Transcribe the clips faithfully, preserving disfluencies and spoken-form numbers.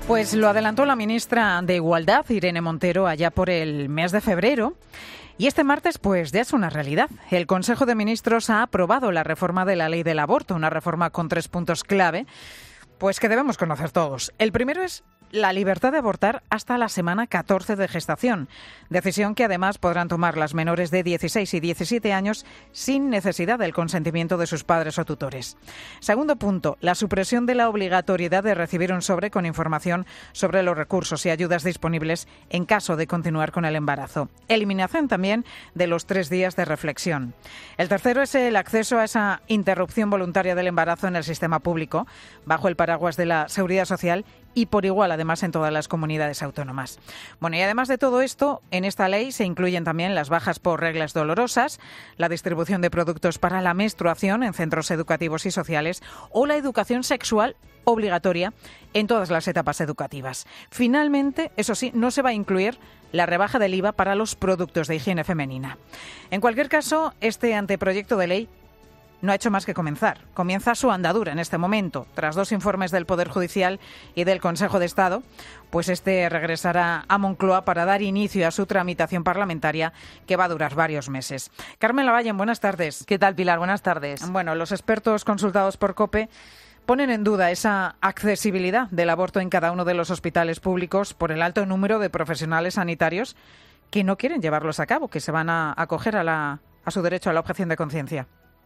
Pues lo adelantó la ministra de Igualdad, Irene Montero, allá por el mes de febrero. Y este martes, pues ya es una realidad. El Consejo de Ministros ha aprobado la reforma de la ley del aborto, una reforma con tres puntos clave, pues que debemos conocer todos. El primero es la libertad de abortar hasta la semana catorce de gestación, decisión que además podrán tomar las menores de dieciséis y diecisiete años sin necesidad del consentimiento de sus padres o tutores. Segundo punto, la supresión de la obligatoriedad de recibir un sobre con información sobre los recursos y ayudas disponibles en caso de continuar con el embarazo. Eliminación también de los tres días de reflexión. El tercero es el acceso a esa interrupción voluntaria del embarazo en el sistema público, bajo el paraguas de la Seguridad Social y por igual, además, en todas las comunidades autónomas. Bueno, y además de todo esto, en esta ley se incluyen también las bajas por reglas dolorosas, la distribución de productos para la menstruación en centros educativos y sociales o la educación sexual obligatoria en todas las etapas educativas. Finalmente, eso sí, no se va a incluir la rebaja del I V A para los productos de higiene femenina. En cualquier caso, este anteproyecto de ley no ha hecho más que comenzar. Comienza su andadura en este momento. Tras dos informes del Poder Judicial y del Consejo de Estado, pues este regresará a Moncloa para dar inicio a su tramitación parlamentaria, que va a durar varios meses. Carmen Lavalle, buenas tardes. ¿Qué tal, Pilar? Buenas tardes. Bueno, los expertos consultados por COPE ponen en duda esa accesibilidad del aborto en cada uno de los hospitales públicos por el alto número de profesionales sanitarios que no quieren llevarlos a cabo, que se van a acoger a, la, a su derecho a la objeción de conciencia.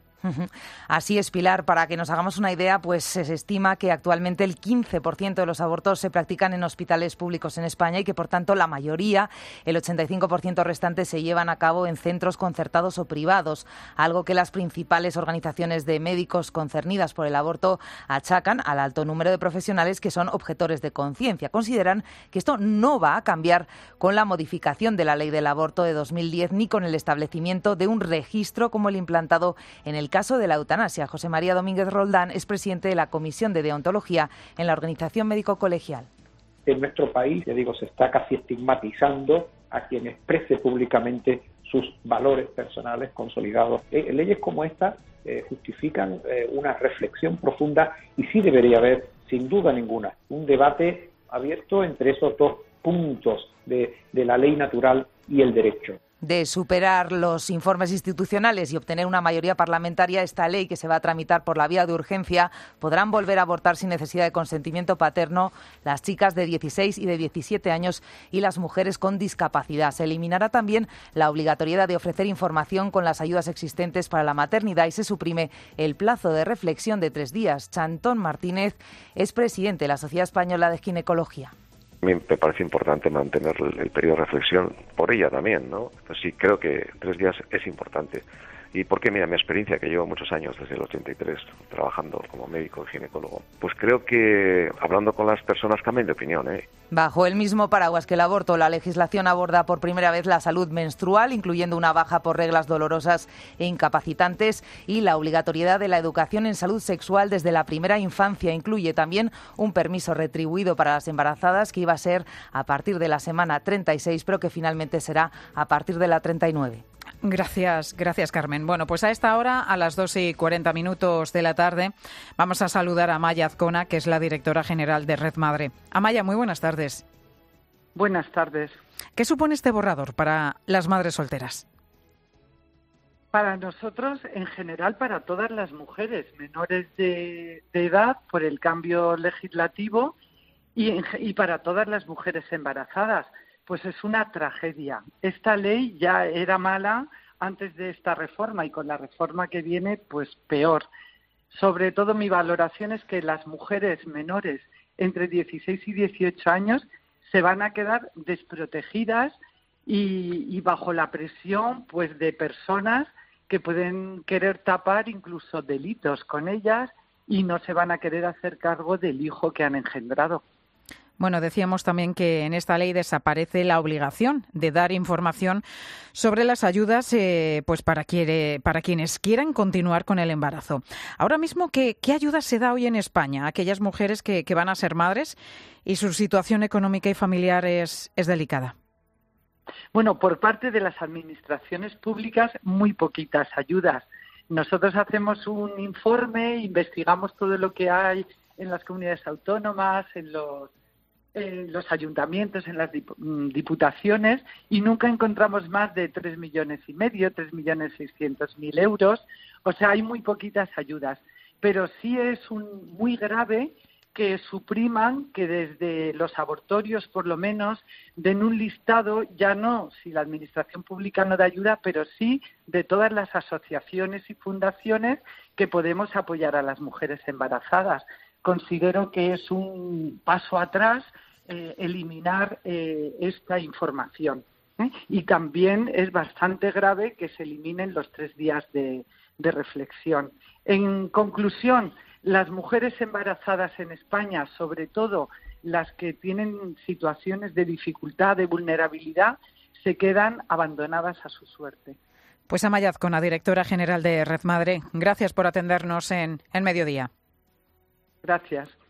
Así es, Pilar. Para que nos hagamos una idea, pues se estima que actualmente el quince por ciento de los abortos se practican en hospitales públicos en España y que, por tanto, la mayoría, el ochenta y cinco por ciento restante, se llevan a cabo en centros concertados o privados, algo que las principales organizaciones de médicos concernidas por el aborto achacan al alto número de profesionales que son objetores de conciencia. Consideran que esto no va a cambiar con la modificación de la ley del aborto de dos mil diez ni con el establecimiento de un registro como el implantado en el caso de la eutanasia. José María Domínguez Roldán es presidente de la Comisión de Deontología en la Organización Médico Colegial. En nuestro país, ya digo, se está casi estigmatizando a quien exprese públicamente sus valores personales consolidados. Eh, leyes como esta eh, justifican eh, una reflexión profunda y sí debería haber, sin duda ninguna, un debate abierto entre esos dos puntos de, de la ley natural y el derecho. De superar los informes institucionales y obtener una mayoría parlamentaria, esta ley, que se va a tramitar por la vía de urgencia, podrán volver a abortar sin necesidad de consentimiento paterno las chicas de dieciséis y de diecisiete años y las mujeres con discapacidad. Se eliminará también la obligatoriedad de ofrecer información con las ayudas existentes para la maternidad y se suprime el plazo de reflexión de tres días. Chantón Martínez es presidente de la Sociedad Española de Ginecología. A mí me parece importante mantener el, el periodo de reflexión por ella también, ¿no? Pues sí, creo que tres días es importante. Y porque, mira, mi experiencia, que llevo muchos años, desde el ochenta y tres, trabajando como médico y ginecólogo, pues creo que hablando con las personas cambian de opinión, ¿eh? Bajo el mismo paraguas que el aborto, la legislación aborda por primera vez la salud menstrual, incluyendo una baja por reglas dolorosas e incapacitantes, y la obligatoriedad de la educación en salud sexual desde la primera infancia. Incluye también un permiso retribuido para las embarazadas, que iba a ser a partir de la semana treinta y seis, pero que finalmente será a partir de la treinta y nueve. Gracias, gracias Carmen. Bueno, pues a esta hora, a las dos y cuarenta minutos de la tarde, vamos a saludar a Amaya Azcona, que es la directora general de Red Madre. Amaya, muy buenas tardes. Buenas tardes. ¿Qué supone este borrador para las madres solteras? Para nosotros, en general, para todas las mujeres menores de, de edad, por el cambio legislativo, y, en, y para todas las mujeres embarazadas. Pues es una tragedia. Esta ley ya era mala antes de esta reforma y con la reforma que viene, pues peor. Sobre todo mi valoración es que las mujeres menores entre dieciséis y dieciocho años se van a quedar desprotegidas y, y bajo la presión, pues, de personas que pueden querer tapar incluso delitos con ellas y no se van a querer hacer cargo del hijo que han engendrado. Bueno, decíamos también que en esta ley desaparece la obligación de dar información sobre las ayudas eh, pues para, quiere, para quienes quieran continuar con el embarazo. Ahora mismo, ¿qué, qué ayuda se da hoy en España a aquellas mujeres que, que van a ser madres y su situación económica y familiar es, es delicada? Bueno, por parte de las administraciones públicas, muy poquitas ayudas. Nosotros hacemos un informe, investigamos todo lo que hay en las comunidades autónomas, en los en los ayuntamientos, en las diputaciones, y nunca encontramos más de tres millones y medio, tres millones seiscientos mil euros. O sea, hay muy poquitas ayudas. Pero sí es un, muy grave que supriman, que desde los abortorios, por lo menos, den un listado, ya no si la Administración Pública no da ayuda, pero sí de todas las asociaciones y fundaciones que podemos apoyar a las mujeres embarazadas. Considero que es un paso atrás eh, eliminar eh, esta información. ¿eh? Y también es bastante grave que se eliminen los tres días de, de reflexión. En conclusión, las mujeres embarazadas en España, sobre todo las que tienen situaciones de dificultad, de vulnerabilidad, se quedan abandonadas a su suerte. Pues Amaya Azcona, directora general de Red Madre, gracias por atendernos en, en Mediodía. Gracias.